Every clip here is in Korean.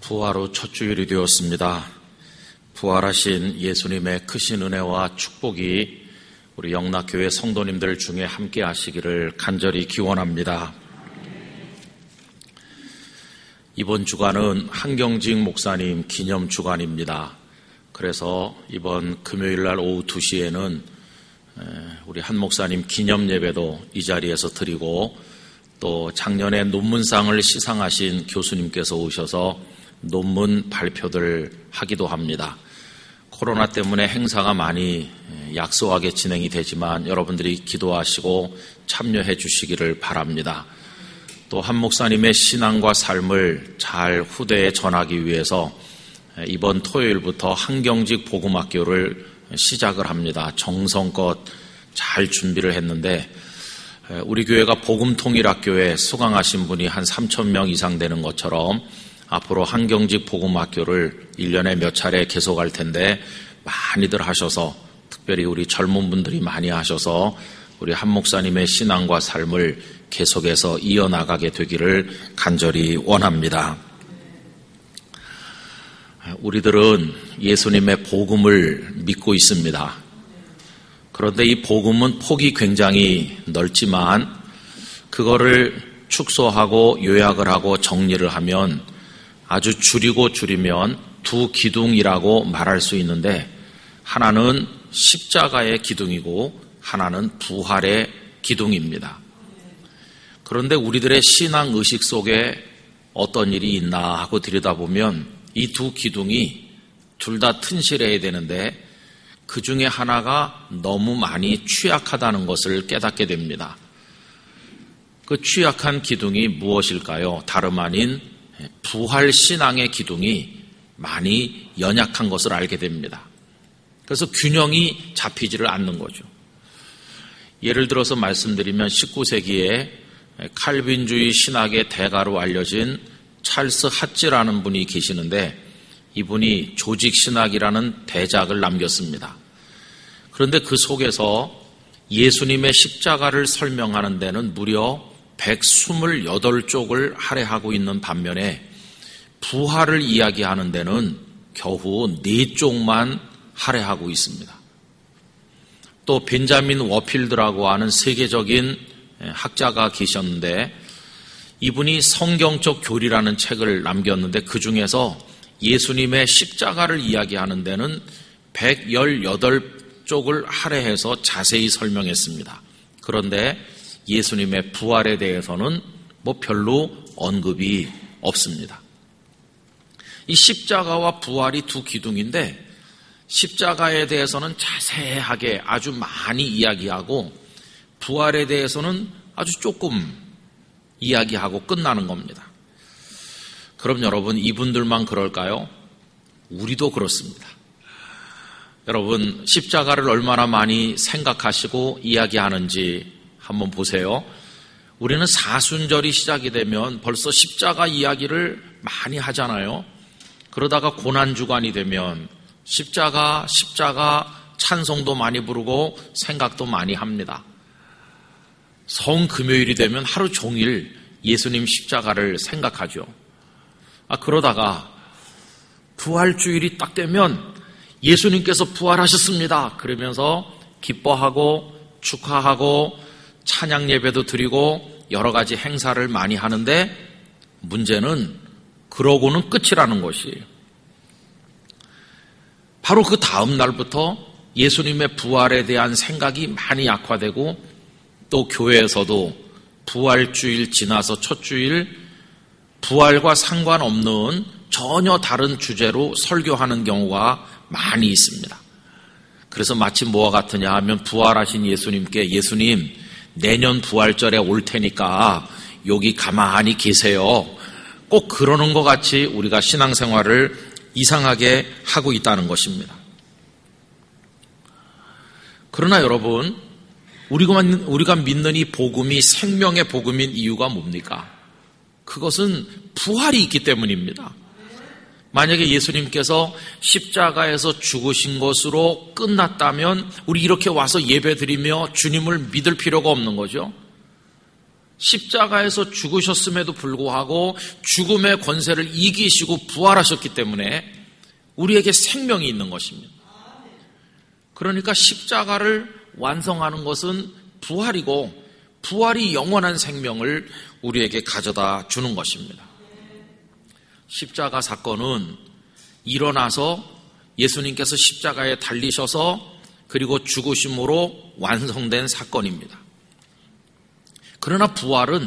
부활 후 첫 주일이 되었습니다. 부활하신 예수님의 크신 은혜와 축복이 우리 영락교회 성도님들 중에 함께 하시기를 간절히 기원합니다. 이번 주간은 한경직 목사님 기념 주간입니다. 그래서 이번 금요일날 오후 2시에는 우리 한 목사님 기념 예배도 이 자리에서 드리고, 또 작년에 논문상을 시상하신 교수님께서 오셔서 논문 발표를 하기도 합니다. 코로나 때문에 행사가 많이 약소하게 진행이 되지만 여러분들이 기도하시고 참여해 주시기를 바랍니다. 또 한 목사님의 신앙과 삶을 잘 후대에 전하기 위해서 이번 토요일부터 한경직 복음학교를 시작을 합니다. 정성껏 잘 준비를 했는데, 우리 교회가 복음통일학교에 수강하신 분이 한 3,000명 이상 되는 것처럼 앞으로 한경직 복음학교를 1년에 몇 차례 계속할 텐데, 많이들 하셔서, 특별히 우리 젊은 분들이 많이 하셔서 우리 한 목사님의 신앙과 삶을 계속해서 이어나가게 되기를 간절히 원합니다. 우리들은 예수님의 복음을 믿고 있습니다. 그런데 이 복음은 폭이 굉장히 넓지만 그거를 축소하고 요약을 하고 정리를 하면, 아주 줄이면 두 기둥이라고 말할 수 있는데, 하나는 십자가의 기둥이고 하나는 부활의 기둥입니다. 그런데 우리들의 신앙 의식 속에 어떤 일이 있나 하고 들여다보면 이 두 기둥이 둘 다 튼실해야 되는데, 그 중에 하나가 너무 많이 취약하다는 것을 깨닫게 됩니다. 그 취약한 기둥이 무엇일까요? 다름 아닌 부활 신앙의 기둥이 많이 연약한 것을 알게 됩니다. 그래서 균형이 잡히지를 않는 거죠. 예를 들어서 말씀드리면 19세기에 칼빈주의 신학의 대가로 알려진 찰스 핫지라는 분이 계시는데, 이분이 조직신학이라는 대작을 남겼습니다. 그런데 그 속에서 예수님의 십자가를 설명하는 데는 무려 128쪽을 할애하고 있는 반면에 부활을 이야기하는 데는 겨우 4쪽만 할애하고 있습니다. 또 벤자민 워필드라고 하는 세계적인 학자가 계셨는데, 이분이 성경적 교리라는 책을 남겼는데, 그 중에서 예수님의 십자가를 이야기하는 데는 118쪽을 할애해서 자세히 설명했습니다. 그런데 예수님의 부활에 대해서는 별로 언급이 없습니다. 이 십자가와 부활이 두 기둥인데, 십자가에 대해서는 자세하게 아주 많이 이야기하고, 부활에 대해서는 아주 조금 이야기하고 끝나는 겁니다. 그럼 여러분, 이분들만 그럴까요? 우리도 그렇습니다. 여러분, 십자가를 얼마나 많이 생각하시고 이야기하는지 한번 보세요. 우리는 사순절이 시작이 되면 벌써 십자가 이야기를 많이 하잖아요. 그러다가 고난주간이 되면 십자가 찬송도 많이 부르고 생각도 많이 합니다. 성금요일이 되면 하루 종일 예수님 십자가를 생각하죠. 그러다가 부활주일이 딱 되면 예수님께서 부활하셨습니다 그러면서 기뻐하고 축하하고 찬양 예배도 드리고 여러 가지 행사를 많이 하는데, 문제는 그러고는 끝이라는 것이에요. 바로 그 다음 날부터 예수님의 부활에 대한 생각이 많이 약화되고, 또 교회에서도 부활주일 지나서 첫 주일 부활과 상관없는 전혀 다른 주제로 설교하는 경우가 많이 있습니다. 그래서 마치 뭐와 같으냐 하면, 부활하신 예수님께 예수님 내년 부활절에 올 테니까 여기 가만히 계세요, 꼭 그러는 것 같이 우리가 신앙생활을 이상하게 하고 있다는 것입니다. 그러나 여러분, 우리가 믿는 이 복음이 생명의 복음인 이유가 뭡니까? 그것은 부활이 있기 때문입니다. 만약에 예수님께서 십자가에서 죽으신 것으로 끝났다면 우리 이렇게 와서 예배드리며 주님을 믿을 필요가 없는 거죠. 십자가에서 죽으셨음에도 불구하고 죽음의 권세를 이기시고 부활하셨기 때문에 우리에게 생명이 있는 것입니다. 그러니까 십자가를 완성하는 것은 부활이고 부활이 영원한 생명을 우리에게 가져다 주는 것입니다. 십자가 사건은 일어나서 예수님께서 십자가에 달리셔서 그리고 죽으심으로 완성된 사건입니다. 그러나 부활은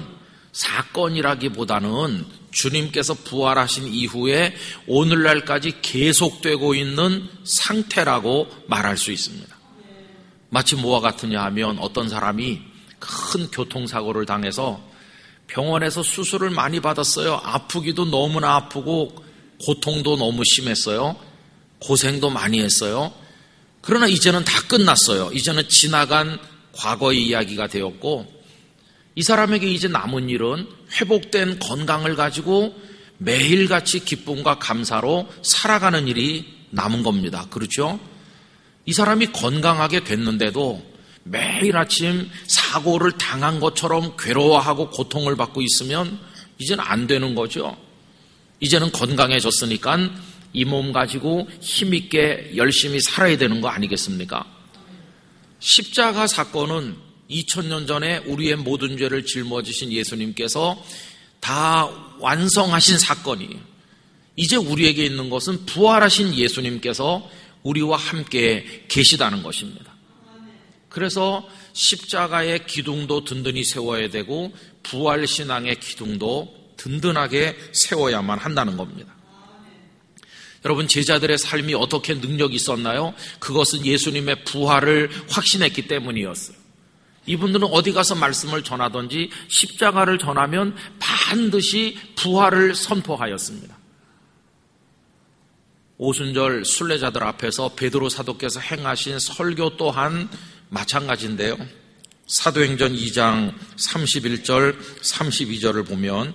사건이라기보다는 주님께서 부활하신 이후에 오늘날까지 계속되고 있는 상태라고 말할 수 있습니다. 마치 뭐와 같으냐 하면 어떤 사람이 큰 교통사고를 당해서 병원에서 수술을 많이 받았어요. 아프기도 너무나 아프고 고통도 너무 심했어요. 고생도 많이 했어요. 그러나 이제는 다 끝났어요. 이제는 지나간 과거의 이야기가 되었고 이 사람에게 이제 남은 일은 회복된 건강을 가지고 매일같이 기쁨과 감사로 살아가는 일이 남은 겁니다. 그렇죠? 이 사람이 건강하게 됐는데도 매일 아침 사고를 당한 것처럼 괴로워하고 고통을 받고 있으면 이제는 안 되는 거죠. 이제는 건강해졌으니까 이 몸 가지고 힘있게 열심히 살아야 되는 거 아니겠습니까? 십자가 사건은 2000년 전에 우리의 모든 죄를 짊어지신 예수님께서 다 완성하신 사건이에요. 이제 우리에게 있는 것은 부활하신 예수님께서 우리와 함께 계시다는 것입니다. 그래서 십자가의 기둥도 든든히 세워야 되고 부활신앙의 기둥도 든든하게 세워야만 한다는 겁니다. 여러분, 제자들의 삶이 어떻게 능력이 있었나요? 그것은 예수님의 부활을 확신했기 때문이었어요. 이분들은 어디 가서 말씀을 전하든지 십자가를 전하면 반드시 부활을 선포하였습니다. 오순절 순례자들 앞에서 베드로 사도께서 행하신 설교 또한 마찬가지인데요. 사도행전 2장 31절 32절을 보면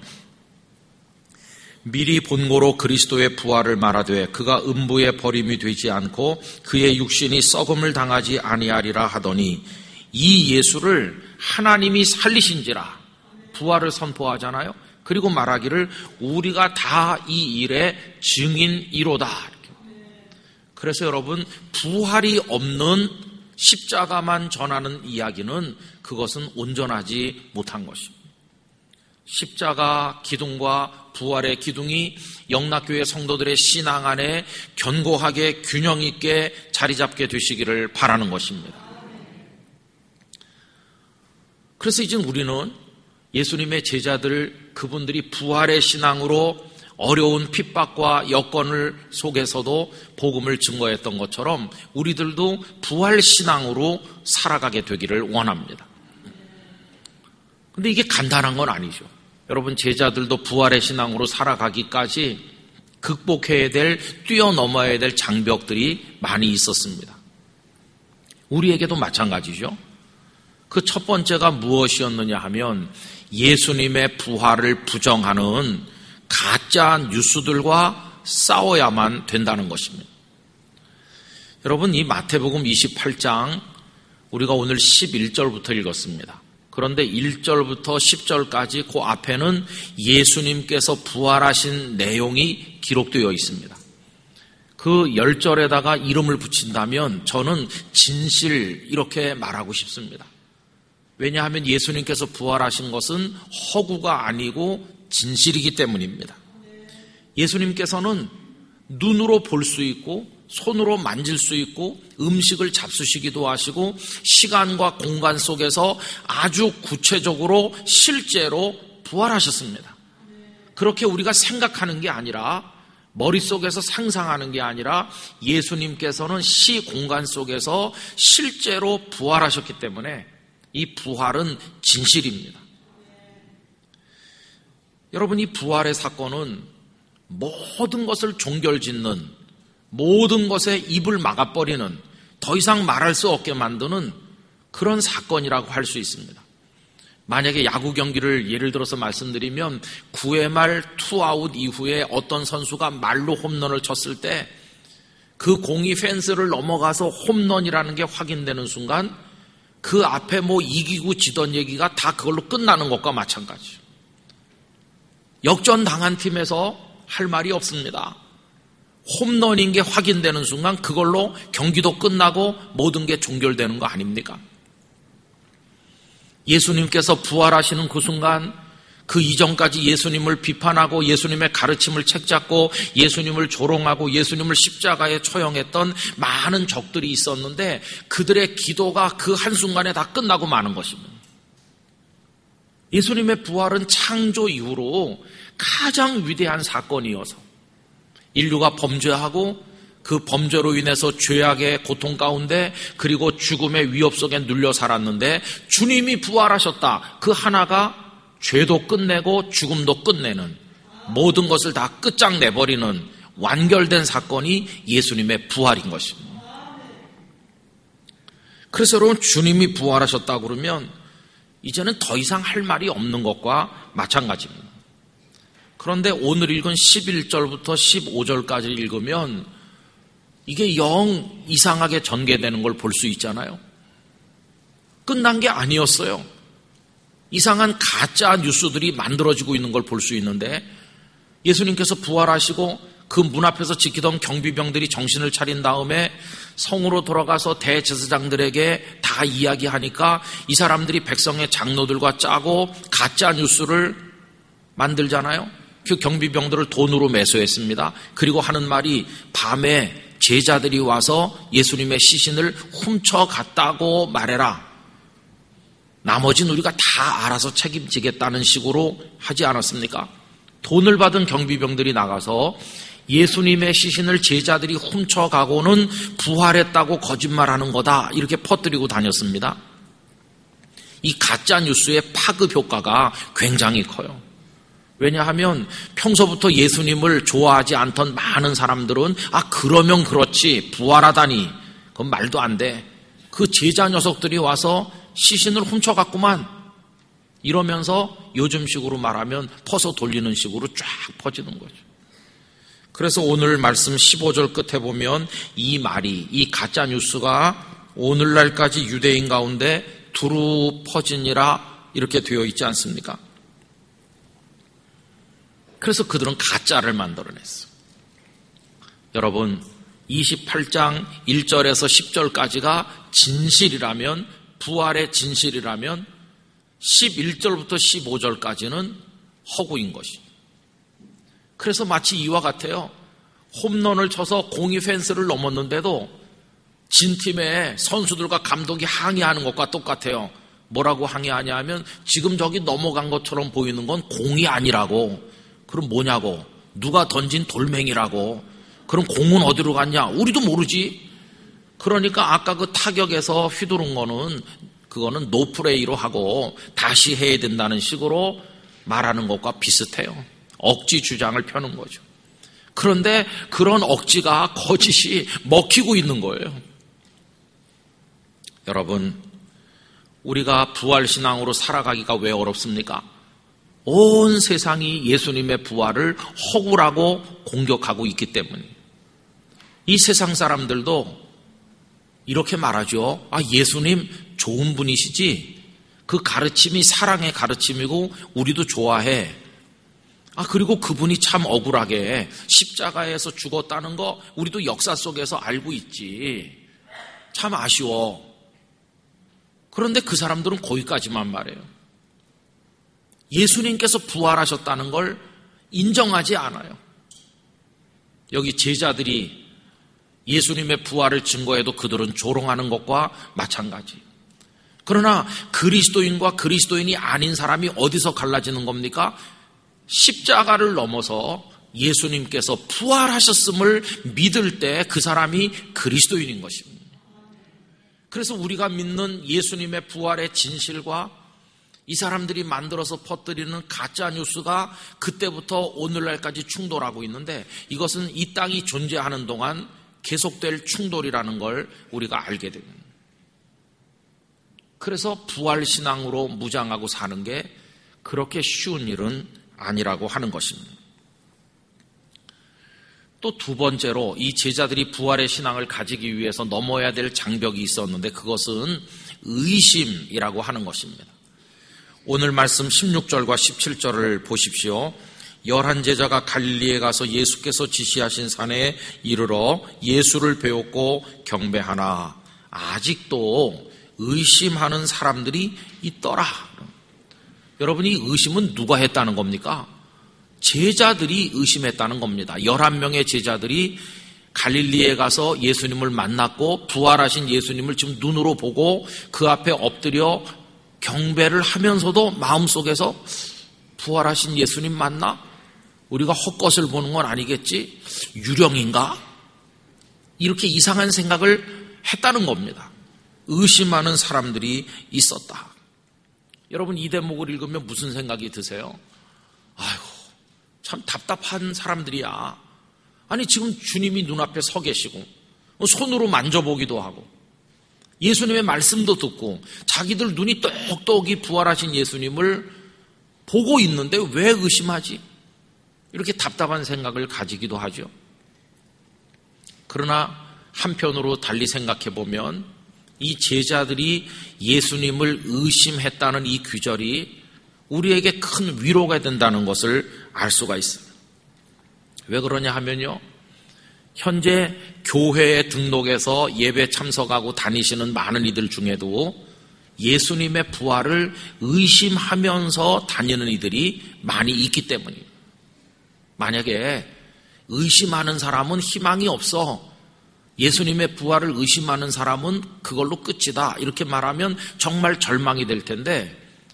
미리 본고로 그리스도의 부활을 말하되 그가 음부에 버림이 되지 않고 그의 육신이 썩음을 당하지 아니하리라 하더니 이 예수를 하나님이 살리신지라 부활을 선포하잖아요. 그리고 말하기를 우리가 다 이 일의 증인이로다. 그래서 여러분, 부활이 없는 십자가만 전하는 이야기는 그것은 온전하지 못한 것입니다. 십자가 기둥과 부활의 기둥이 영락교회 성도들의 신앙 안에 견고하게 균형 있게 자리 잡게 되시기를 바라는 것입니다. 그래서 이제 우리는 예수님의 제자들, 그분들이 부활의 신앙으로 어려운 핍박과 여건을 속에서도 복음을 증거했던 것처럼 우리들도 부활 신앙으로 살아가게 되기를 원합니다. 근데 이게 간단한 건 아니죠. 여러분, 제자들도 부활의 신앙으로 살아가기까지 극복해야 될, 뛰어넘어야 될 장벽들이 많이 있었습니다. 우리에게도 마찬가지죠. 그 첫 번째가 무엇이었느냐 하면 예수님의 부활을 부정하는 가짜 뉴스들과 싸워야만 된다는 것입니다. 여러분, 이 마태복음 28장 우리가 오늘 11절부터 읽었습니다. 그런데 1절부터 10절까지 그 앞에는 예수님께서 부활하신 내용이 기록되어 있습니다. 그 10절에다가 이름을 붙인다면 저는 진실 이렇게 말하고 싶습니다. 왜냐하면 예수님께서 부활하신 것은 허구가 아니고 진실이기 때문입니다. 예수님께서는 눈으로 볼 수 있고 손으로 만질 수 있고 음식을 잡수시기도 하시고 시간과 공간 속에서 아주 구체적으로 실제로 부활하셨습니다. 그렇게 우리가 생각하는 게 아니라 머릿속에서 상상하는 게 아니라 예수님께서는 시 공간 속에서 실제로 부활하셨기 때문에 이 부활은 진실입니다. 여러분, 이 부활의 사건은 모든 것을 종결짓는, 모든 것에 입을 막아버리는, 더 이상 말할 수 없게 만드는 그런 사건이라고 할 수 있습니다. 만약에 야구 경기를 예를 들어서 말씀드리면 9회 말 투아웃 이후에 어떤 선수가 말로 홈런을 쳤을 때 그 공이 펜스를 넘어가서 홈런이라는 게 확인되는 순간 그 앞에 뭐 이기고 지던 얘기가 다 그걸로 끝나는 것과 마찬가지죠. 역전당한 팀에서 할 말이 없습니다. 홈런인 게 확인되는 순간 그걸로 경기도 끝나고 모든 게 종결되는 거 아닙니까? 예수님께서 부활하시는 그 순간, 그 이전까지 예수님을 비판하고 예수님의 가르침을 책잡고 예수님을 조롱하고 예수님을 십자가에 처형했던 많은 적들이 있었는데 그들의 기도가 그 한순간에 다 끝나고 마는 것입니다. 예수님의 부활은 창조 이후로 가장 위대한 사건이어서 인류가 범죄하고 그 범죄로 인해서 죄악의 고통 가운데 그리고 죽음의 위협 속에 눌려 살았는데 주님이 부활하셨다. 그 하나가 죄도 끝내고 죽음도 끝내는 모든 것을 다 끝장내버리는 완결된 사건이 예수님의 부활인 것입니다. 그래서 여러분 주님이 부활하셨다고 그러면 이제는 더 이상 할 말이 없는 것과 마찬가지입니다. 그런데 오늘 읽은 11절부터 15절까지 읽으면 이게 영 이상하게 전개되는 걸 볼 수 있잖아요. 끝난 게 아니었어요. 이상한 가짜 뉴스들이 만들어지고 있는 걸 볼 수 있는데 예수님께서 부활하시고 그 문 앞에서 지키던 경비병들이 정신을 차린 다음에 성으로 돌아가서 대제사장들에게 다 이야기하니까 이 사람들이 백성의 장로들과 짜고 가짜 뉴스를 만들잖아요. 그 경비병들을 돈으로 매수했습니다. 그리고 하는 말이 밤에 제자들이 와서 예수님의 시신을 훔쳐갔다고 말해라. 나머지는 우리가 다 알아서 책임지겠다는 식으로 하지 않았습니까? 돈을 받은 경비병들이 나가서 예수님의 시신을 제자들이 훔쳐가고는 부활했다고 거짓말하는 거다 이렇게 퍼뜨리고 다녔습니다. 이 가짜 뉴스의 파급 효과가 굉장히 커요. 왜냐하면 평소부터 예수님을 좋아하지 않던 많은 사람들은 그러면 그렇지 부활하다니 그건 말도 안 돼. 그 제자 녀석들이 와서 시신을 훔쳐갔구만 이러면서 요즘식으로 말하면 퍼서 돌리는 식으로 쫙 퍼지는 거죠. 그래서 오늘 말씀 15절 끝에 보면 이 말이 이 가짜 뉴스가 오늘날까지 유대인 가운데 두루 퍼지니라 이렇게 되어 있지 않습니까? 그래서 그들은 가짜를 만들어냈어요. 여러분 28장 1절에서 10절까지가 진실이라면 부활의 진실이라면 11절부터 15절까지는 허구인 것이죠. 그래서 마치 이와 같아요. 홈런을 쳐서 공이 펜스를 넘었는데도 진 팀의 선수들과 감독이 항의하는 것과 똑같아요. 뭐라고 항의하냐 하면 지금 저기 넘어간 것처럼 보이는 건 공이 아니라고. 그럼 뭐냐고. 누가 던진 돌멩이라고. 그럼 공은 어디로 갔냐. 우리도 모르지. 그러니까 아까 그 타격에서 휘두른 거는 그거는 노플레이로 하고 다시 해야 된다는 식으로 말하는 것과 비슷해요. 억지 주장을 펴는 거죠. 그런데 그런 억지가 거짓이 먹히고 있는 거예요. 여러분, 우리가 부활신앙으로 살아가기가 왜 어렵습니까? 온 세상이 예수님의 부활을 허구라고 공격하고 있기 때문에 이 세상 사람들도 이렇게 말하죠. 예수님 좋은 분이시지. 그 가르침이 사랑의 가르침이고 우리도 좋아해. 그리고 그분이 참 억울하게 십자가에서 죽었다는 거 우리도 역사 속에서 알고 있지. 참 아쉬워. 그런데 그 사람들은 거기까지만 말해요. 예수님께서 부활하셨다는 걸 인정하지 않아요. 여기 제자들이 예수님의 부활을 증거해도 그들은 조롱하는 것과 마찬가지. 그러나 그리스도인과 그리스도인이 아닌 사람이 어디서 갈라지는 겁니까? 십자가를 넘어서 예수님께서 부활하셨음을 믿을 때 그 사람이 그리스도인인 것입니다. 그래서 우리가 믿는 예수님의 부활의 진실과 이 사람들이 만들어서 퍼뜨리는 가짜 뉴스가 그때부터 오늘날까지 충돌하고 있는데 이것은 이 땅이 존재하는 동안 계속될 충돌이라는 걸 우리가 알게 됩니다. 그래서 부활신앙으로 무장하고 사는 게 그렇게 쉬운 일은 아니라고 하는 것입니다. 또 두 번째로 이 제자들이 부활의 신앙을 가지기 위해서 넘어야 될 장벽이 있었는데 그것은 의심이라고 하는 것입니다. 오늘 말씀 16절과 17절을 보십시오. 11제자가 갈릴리에 가서 예수께서 지시하신 산에 이르러 예수를 배웠고 경배하나 아직도 의심하는 사람들이 있더라. 여러분, 이 의심은 누가 했다는 겁니까? 제자들이 의심했다는 겁니다. 11명의 제자들이 갈릴리에 가서 예수님을 만났고 부활하신 예수님을 지금 눈으로 보고 그 앞에 엎드려 경배를 하면서도 마음속에서 부활하신 예수님 맞나? 우리가 헛것을 보는 건 아니겠지? 유령인가? 이렇게 이상한 생각을 했다는 겁니다. 의심하는 사람들이 있었다. 여러분, 이 대목을 읽으면 무슨 생각이 드세요? 아이고, 참 답답한 사람들이야. 아니, 지금 주님이 눈앞에 서 계시고 손으로 만져보기도 하고 예수님의 말씀도 듣고 자기들 눈이 똑똑히 부활하신 예수님을 보고 있는데 왜 의심하지? 이렇게 답답한 생각을 가지기도 하죠. 그러나 한편으로 달리 생각해 보면 이 제자들이 예수님을 의심했다는 이 규절이 우리에게 큰 위로가 된다는 것을 알 수가 있습니다. 왜 그러냐 하면요, 현재 교회에 등록해서 예배 참석하고 다니시는 많은 이들 중에도 예수님의 부활을 의심하면서 다니는 이들이 많이 있기 때문입니다. 만약에 의심하는 사람은 희망이 없어, 예수님의 부활을 의심하는 사람은 그걸로 끝이다, 이렇게 말하면 정말 절망이 될 텐데,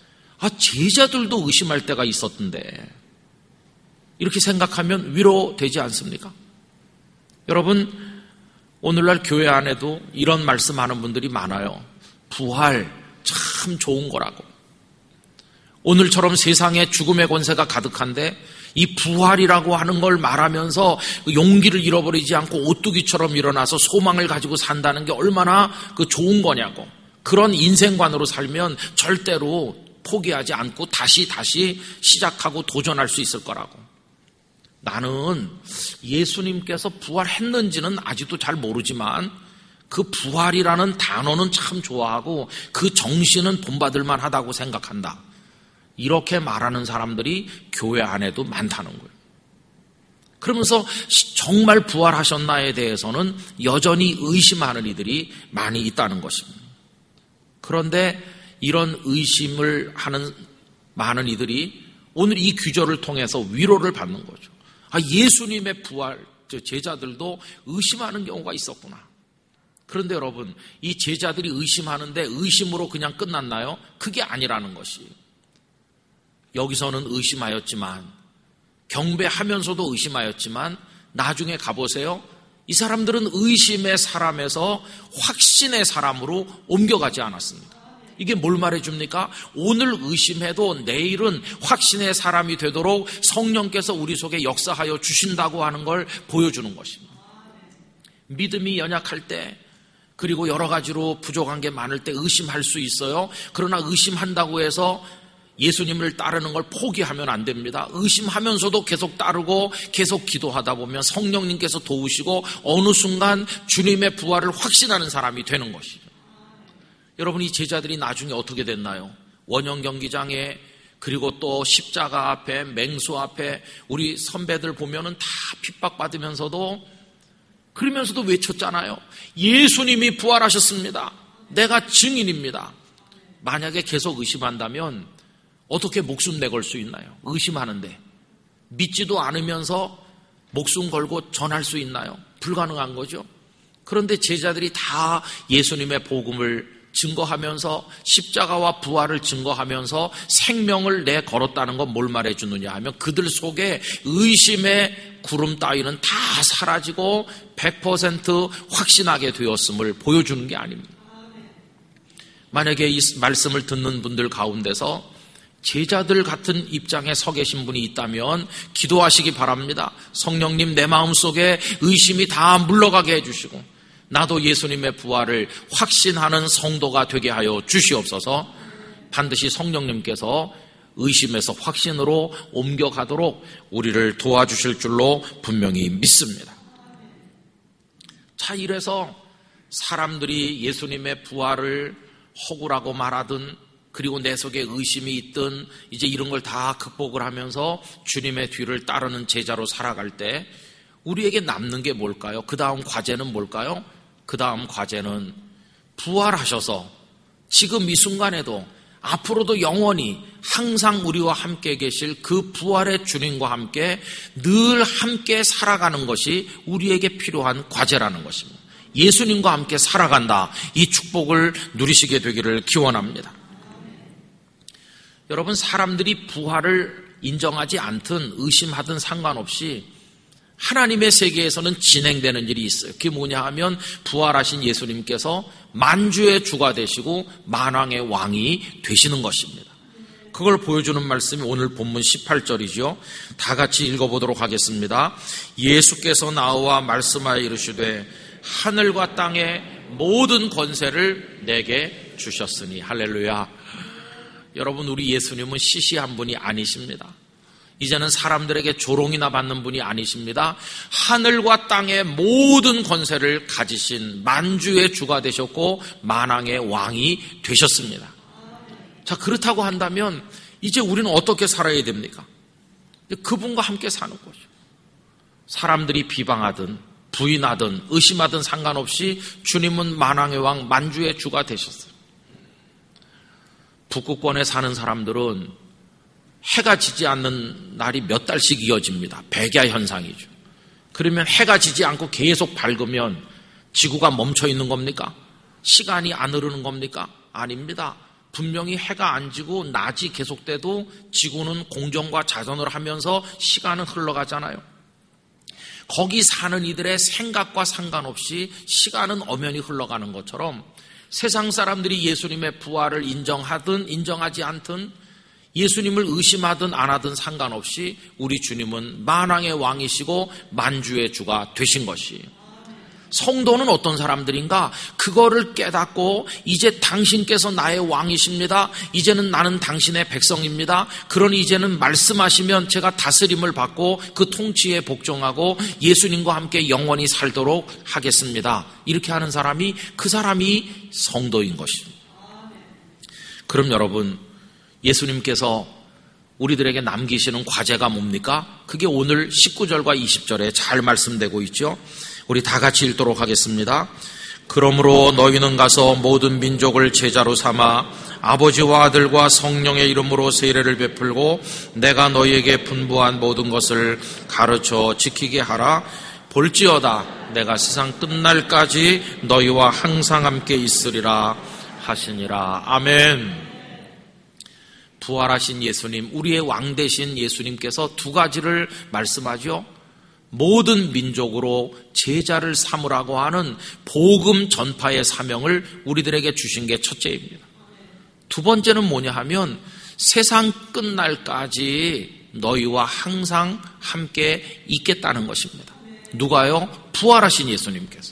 제자들도 의심할 때가 있었던데, 이렇게 생각하면 위로되지 않습니까? 여러분, 오늘날 교회 안에도 이런 말씀하는 분들이 많아요. 부활 참 좋은 거라고. 오늘처럼 세상에 죽음의 권세가 가득한데 이 부활이라고 하는 걸 말하면서 용기를 잃어버리지 않고 오뚜기처럼 일어나서 소망을 가지고 산다는 게 얼마나 좋은 거냐고. 그런 인생관으로 살면 절대로 포기하지 않고 다시 시작하고 도전할 수 있을 거라고. 나는 예수님께서 부활했는지는 아직도 잘 모르지만 그 부활이라는 단어는 참 좋아하고 그 정신은 본받을 만하다고 생각한다. 이렇게 말하는 사람들이 교회 안에도 많다는 거예요. 그러면서 정말 부활하셨나에 대해서는 여전히 의심하는 이들이 많이 있다는 것입니다. 그런데 이런 의심을 하는 많은 이들이 오늘 이 규절을 통해서 위로를 받는 거죠. 예수님의 부활, 제자들도 의심하는 경우가 있었구나. 그런데 여러분, 이 제자들이 의심하는데 의심으로 그냥 끝났나요? 그게 아니라는 것이. 여기서는 의심하였지만, 경배하면서도 의심하였지만, 나중에 가보세요. 이 사람들은 의심의 사람에서 확신의 사람으로 옮겨가지 않았습니다. 이게 뭘 말해줍니까? 오늘 의심해도 내일은 확신의 사람이 되도록 성령께서 우리 속에 역사하여 주신다고 하는 걸 보여주는 것입니다. 믿음이 연약할 때, 그리고 여러 가지로 부족한 게 많을 때 의심할 수 있어요. 그러나 의심한다고 해서 예수님을 따르는 걸 포기하면 안 됩니다. 의심하면서도 계속 따르고 계속 기도하다 보면 성령님께서 도우시고 어느 순간 주님의 부활을 확신하는 사람이 되는 것이죠. 여러분, 이 제자들이 나중에 어떻게 됐나요? 원형 경기장에, 그리고 또 십자가 앞에, 맹수 앞에 우리 선배들 보면은 다 핍박받으면서도, 그러면서도 외쳤잖아요. 예수님이 부활하셨습니다. 내가 증인입니다. 만약에 계속 의심한다면 어떻게 목숨 내걸 수 있나요? 의심하는데. 믿지도 않으면서 목숨 걸고 전할 수 있나요? 불가능한 거죠. 그런데 제자들이 다 예수님의 복음을 증거하면서 십자가와 부활을 증거하면서 생명을 내걸었다는 건 뭘 말해주느냐 하면 그들 속에 의심의 구름 따위는 다 사라지고 100% 확신하게 되었음을 보여주는 게 아닙니다. 만약에 이 말씀을 듣는 분들 가운데서 제자들 같은 입장에 서 계신 분이 있다면 기도하시기 바랍니다. 성령님, 내 마음속에 의심이 다 물러가게 해주시고 나도 예수님의 부활을 확신하는 성도가 되게 하여 주시옵소서. 반드시 성령님께서 의심에서 확신으로 옮겨가도록 우리를 도와주실 줄로 분명히 믿습니다. 자, 이래서 사람들이 예수님의 부활을 허구라고 말하든 그리고 내 속에 의심이 있든 이제 이런 걸 다 극복을 하면서 주님의 뒤를 따르는 제자로 살아갈 때 우리에게 남는 게 뭘까요? 그 다음 과제는 뭘까요? 그 다음 과제는 부활하셔서 지금 이 순간에도 앞으로도 영원히 항상 우리와 함께 계실 그 부활의 주님과 함께 늘 함께 살아가는 것이 우리에게 필요한 과제라는 것입니다. 예수님과 함께 살아간다. 이 축복을 누리시게 되기를 기원합니다. 여러분, 사람들이 부활을 인정하지 않든 의심하든 상관없이 하나님의 세계에서는 진행되는 일이 있어요. 그게 뭐냐 하면 부활하신 예수님께서 만주의 주가 되시고 만왕의 왕이 되시는 것입니다. 그걸 보여주는 말씀이 오늘 본문 18절이죠. 다 같이 읽어보도록 하겠습니다. 예수께서 나와 말씀하여 이르시되 하늘과 땅의 모든 권세를 내게 주셨으니. 할렐루야. 여러분, 우리 예수님은 시시한 분이 아니십니다. 이제는 사람들에게 조롱이나 받는 분이 아니십니다. 하늘과 땅의 모든 권세를 가지신 만주의 주가 되셨고 만왕의 왕이 되셨습니다. 자, 그렇다고 한다면 이제 우리는 어떻게 살아야 됩니까? 그분과 함께 사는 거죠. 사람들이 비방하든 부인하든 의심하든 상관없이 주님은 만왕의 왕 만주의 주가 되셨어요. 북극권에 사는 사람들은 해가 지지 않는 날이 몇 달씩 이어집니다. 백야 현상이죠. 그러면 해가 지지 않고 계속 밝으면 지구가 멈춰 있는 겁니까? 시간이 안 흐르는 겁니까? 아닙니다. 분명히 해가 안 지고 낮이 계속돼도 지구는 공전과 자전을 하면서 시간은 흘러가잖아요. 거기 사는 이들의 생각과 상관없이 시간은 엄연히 흘러가는 것처럼 세상 사람들이 예수님의 부활을 인정하든 인정하지 않든 예수님을 의심하든 안 하든 상관없이 우리 주님은 만왕의 왕이시고 만주의 주가 되신 것이에요. 성도는 어떤 사람들인가? 그거를 깨닫고 이제 당신께서 나의 왕이십니다. 이제는 나는 당신의 백성입니다. 그러니 이제는 말씀하시면 제가 다스림을 받고 그 통치에 복종하고 예수님과 함께 영원히 살도록 하겠습니다. 이렇게 하는 사람이 그 사람이 성도인 것입니다. 그럼 여러분, 예수님께서 우리들에게 남기시는 과제가 뭡니까? 그게 오늘 19절과 20절에 잘 말씀되고 있죠. 우리 다 같이 읽도록 하겠습니다. 그러므로 너희는 가서 모든 민족을 제자로 삼아 아버지와 아들과 성령의 이름으로 세례를 베풀고 내가 너희에게 분부한 모든 것을 가르쳐 지키게 하라. 볼지어다 내가 세상 끝날까지 너희와 항상 함께 있으리라 하시니라. 아멘. 부활하신 예수님, 우리의 왕 되신 예수님께서 두 가지를 말씀하죠. 모든 민족으로 제자를 삼으라고 하는 복음 전파의 사명을 우리들에게 주신 게 첫째입니다. 두 번째는 뭐냐 하면 세상 끝날까지 너희와 항상 함께 있겠다는 것입니다. 누가요? 부활하신 예수님께서.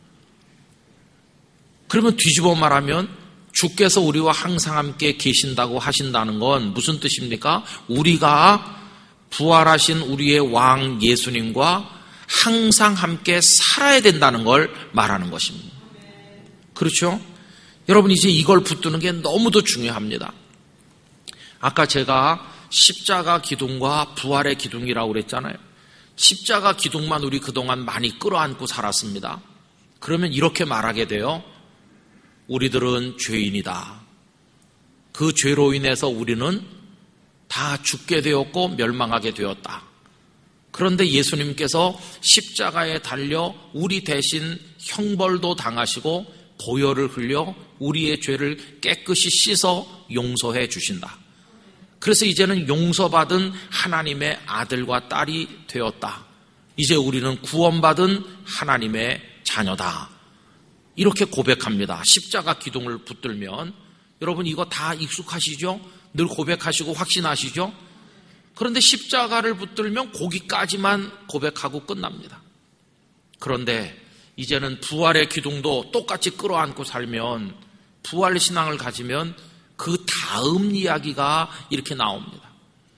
그러면 뒤집어 말하면 주께서 우리와 항상 함께 계신다고 하신다는 건 무슨 뜻입니까? 우리가 부활하신 우리의 왕 예수님과 항상 함께 살아야 된다는 걸 말하는 것입니다. 그렇죠? 여러분, 이제 이걸 붙드는 게 너무도 중요합니다. 아까 제가 십자가 기둥과 부활의 기둥이라고 그랬잖아요. 십자가 기둥만 우리 그동안 많이 끌어안고 살았습니다. 그러면 이렇게 말하게 돼요. 우리들은 죄인이다. 그 죄로 인해서 우리는 다 죽게 되었고 멸망하게 되었다. 그런데 예수님께서 십자가에 달려 우리 대신 형벌도 당하시고 보혈을 흘려 우리의 죄를 깨끗이 씻어 용서해 주신다. 그래서 이제는 용서받은 하나님의 아들과 딸이 되었다. 이제 우리는 구원받은 하나님의 자녀다. 이렇게 고백합니다. 십자가 기둥을 붙들면. 여러분, 이거 다 익숙하시죠? 늘 고백하시고 확신하시죠? 그런데 십자가를 붙들면 거기까지만 고백하고 끝납니다. 그런데 이제는 부활의 기둥도 똑같이 끌어안고 살면, 부활 신앙을 가지면 그 다음 이야기가 이렇게 나옵니다.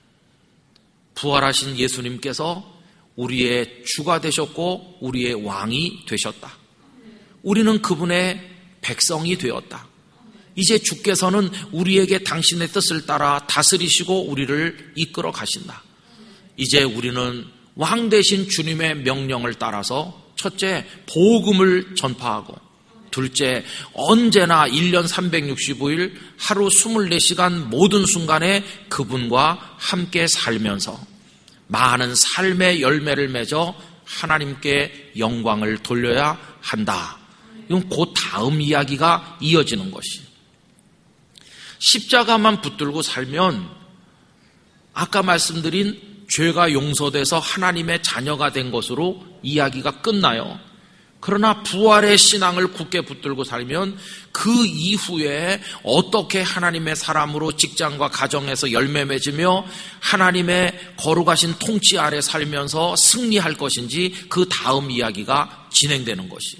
부활하신 예수님께서 우리의 주가 되셨고 우리의 왕이 되셨다. 우리는 그분의 백성이 되었다. 이제 주께서는 우리에게 당신의 뜻을 따라 다스리시고 우리를 이끌어 가신다. 이제 우리는 왕 되신 주님의 명령을 따라서 첫째, 복음을 전파하고, 둘째, 언제나 1년 365일 하루 24시간 모든 순간에 그분과 함께 살면서 많은 삶의 열매를 맺어 하나님께 영광을 돌려야 한다. 이건 그 다음 이야기가 이어지는 것이, 십자가만 붙들고 살면 아까 말씀드린 죄가 용서돼서 하나님의 자녀가 된 것으로 이야기가 끝나요. 그러나 부활의 신앙을 굳게 붙들고 살면 그 이후에 어떻게 하나님의 사람으로 직장과 가정에서 열매 맺으며 하나님의 거룩하신 통치 아래 살면서 승리할 것인지 그 다음 이야기가 진행되는 것이,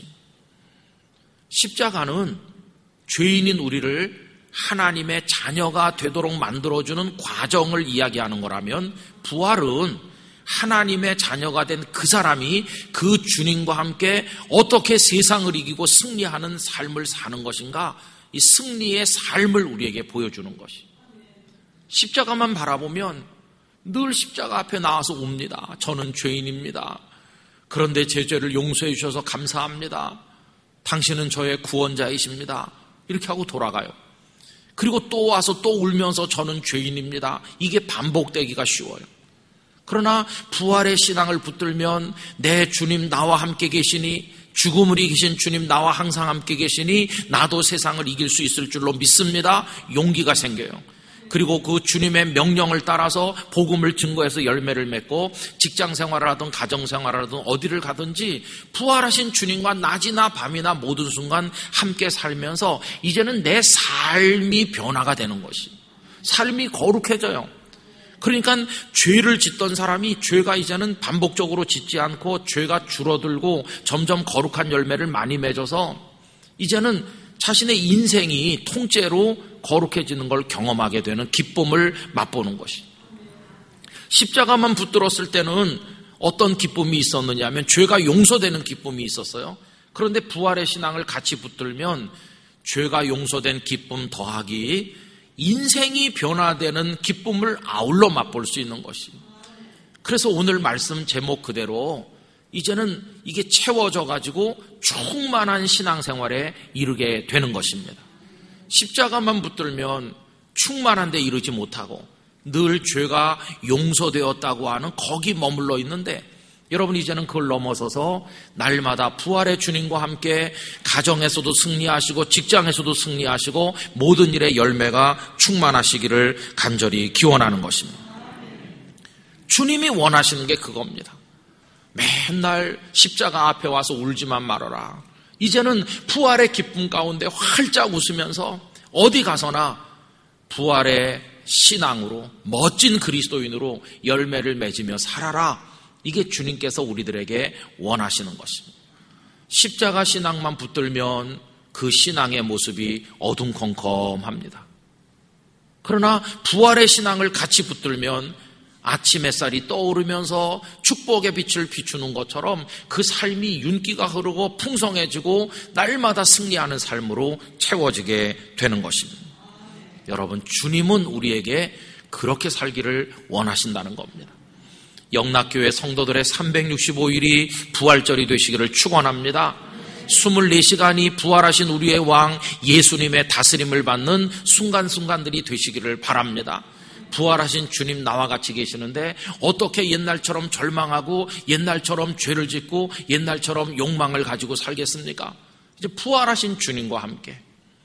십자가는 죄인인 우리를 하나님의 자녀가 되도록 만들어주는 과정을 이야기하는 거라면, 부활은 하나님의 자녀가 된 그 사람이 그 주님과 함께 어떻게 세상을 이기고 승리하는 삶을 사는 것인가, 이 승리의 삶을 우리에게 보여주는 것이, 십자가만 바라보면 늘 십자가 앞에 나와서 옵니다. 저는 죄인입니다. 그런데 제 죄를 용서해 주셔서 감사합니다. 당신은 저의 구원자이십니다. 이렇게 하고 돌아가요. 그리고 또 와서 또 울면서 저는 죄인입니다. 이게 반복되기가 쉬워요. 그러나 부활의 신앙을 붙들면 내 주님 나와 함께 계시니, 죽음을 이기신 주님 나와 항상 함께 계시니 나도 세상을 이길 수 있을 줄로 믿습니다. 용기가 생겨요. 그리고 그 주님의 명령을 따라서 복음을 증거해서 열매를 맺고, 직장 생활을 하든 가정 생활을 하든 어디를 가든지 부활하신 주님과 낮이나 밤이나 모든 순간 함께 살면서 이제는 내 삶이 변화가 되는 것이, 삶이 거룩해져요. 그러니까 죄를 짓던 사람이 죄가 이제는 반복적으로 짓지 않고 죄가 줄어들고 점점 거룩한 열매를 많이 맺어서 이제는 자신의 인생이 통째로 거룩해지는 걸 경험하게 되는 기쁨을 맛보는 것이, 십자가만 붙들었을 때는 어떤 기쁨이 있었느냐 하면 죄가 용서되는 기쁨이 있었어요. 그런데 부활의 신앙을 같이 붙들면 죄가 용서된 기쁨 더하기 인생이 변화되는 기쁨을 아울러 맛볼 수 있는 것이, 그래서 오늘 말씀 제목 그대로 이제는 이게 채워져 가지고 충만한 신앙생활에 이르게 되는 것입니다. 십자가만 붙들면 충만한 데 이르지 못하고 늘 죄가 용서되었다고 하는 거기 머물러 있는데, 여러분 이제는 그걸 넘어서서 날마다 부활의 주님과 함께 가정에서도 승리하시고 직장에서도 승리하시고 모든 일의 열매가 충만하시기를 간절히 기원하는 것입니다. 주님이 원하시는 게 그겁니다. 맨날 십자가 앞에 와서 울지만 말아라. 이제는 부활의 기쁨 가운데 활짝 웃으면서 어디 가서나 부활의 신앙으로 멋진 그리스도인으로 열매를 맺으며 살아라. 이게 주님께서 우리들에게 원하시는 것입니다. 십자가 신앙만 붙들면 그 신앙의 모습이 어둠컴컴합니다. 그러나 부활의 신앙을 같이 붙들면 아침 햇살이 떠오르면서 축복의 빛을 비추는 것처럼 그 삶이 윤기가 흐르고 풍성해지고 날마다 승리하는 삶으로 채워지게 되는 것입니다. 여러분, 주님은 우리에게 그렇게 살기를 원하신다는 겁니다. 영락교회 성도들의 365일이 부활절이 되시기를 축원합니다. 24시간이 부활하신 우리의 왕 예수님의 다스림을 받는 순간순간들이 되시기를 바랍니다. 부활하신 주님 나와 같이 계시는데 어떻게 옛날처럼 절망하고 옛날처럼 죄를 짓고 옛날처럼 욕망을 가지고 살겠습니까? 이제 부활하신 주님과 함께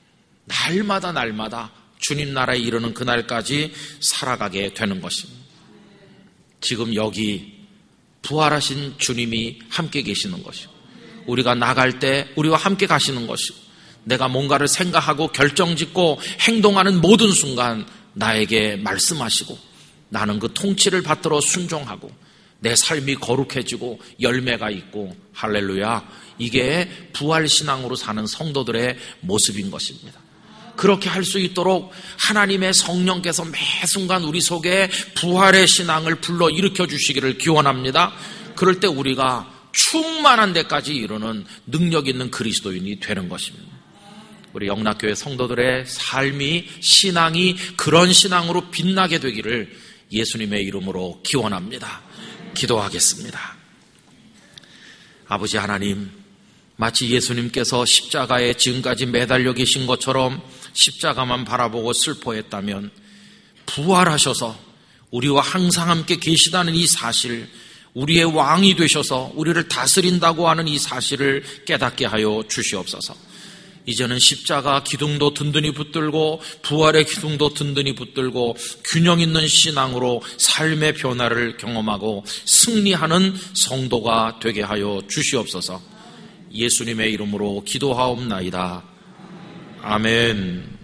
날마다 주님 나라에 이르는 그날까지 살아가게 되는 것입니다. 지금 여기 부활하신 주님이 함께 계시는 것이고, 우리가 나갈 때 우리와 함께 가시는 것이고, 내가 뭔가를 생각하고 결정짓고 행동하는 모든 순간 나에게 말씀하시고 나는 그 통치를 받들어 순종하고 내 삶이 거룩해지고 열매가 있고, 할렐루야, 이게 부활신앙으로 사는 성도들의 모습인 것입니다. 그렇게 할 수 있도록 하나님의 성령께서 매 순간 우리 속에 부활의 신앙을 불러 일으켜 주시기를 기원합니다. 그럴 때 우리가 충만한 데까지 이르는 능력 있는 그리스도인이 되는 것입니다. 우리 영락교회 성도들의 삶이, 신앙이 그런 신앙으로 빛나게 되기를 예수님의 이름으로 기원합니다. 기도하겠습니다. 아버지 하나님, 마치 예수님께서 십자가에 지금까지 매달려 계신 것처럼 십자가만 바라보고 슬퍼했다면 부활하셔서 우리와 항상 함께 계시다는 이 사실, 우리의 왕이 되셔서 우리를 다스린다고 하는 이 사실을 깨닫게 하여 주시옵소서. 이제는 십자가 기둥도 든든히 붙들고 부활의 기둥도 든든히 붙들고 균형 있는 신앙으로 삶의 변화를 경험하고 승리하는 성도가 되게 하여 주시옵소서. 예수님의 이름으로 기도하옵나이다. 아멘.